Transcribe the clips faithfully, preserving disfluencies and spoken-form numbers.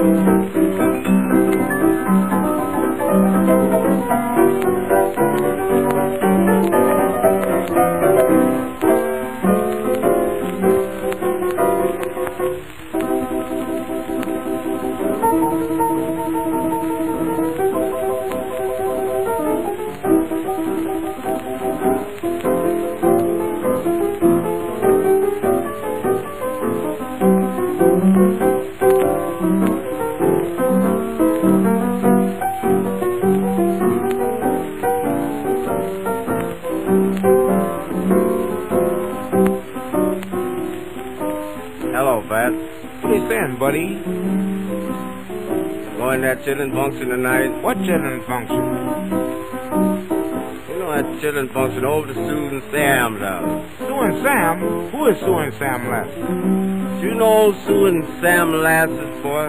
Hello, Pat. What are you saying, buddy? Going to that chillin' function tonight? What children's function? You know that chillin' function over to Sue and Sam's house. Sue and Sam? Who is Sue and Sam Lasses? You know Sue and Sam Lasses, boy?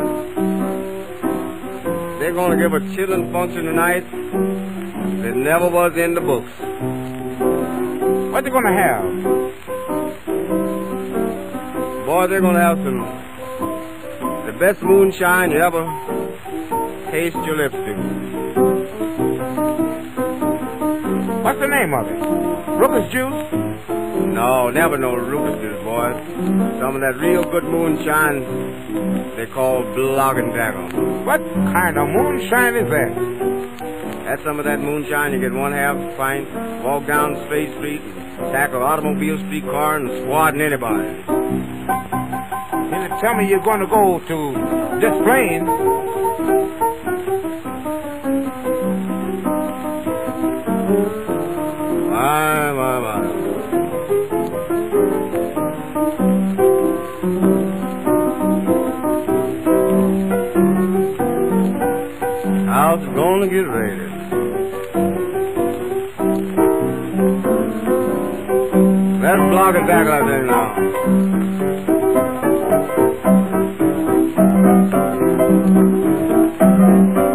They're going to give a chillin' function tonight that never was in the books. What they gonna have? Boy, they're going to have some, the best moonshine you ever taste your lips to. What's the name of it? Rufus Juice? No, never no Rufus Juice, boy. Some of that real good moonshine they call Block and Tackle. What kind of moonshine is that? That's some of that moonshine. You get one half pint, walk down Space Street, and tackle automobile, streetcar, and squatting anybody. You tell me you're going to go to Des Plaines. My, my, my. How's it going to get raided? Let's block it back out there now. Thank you.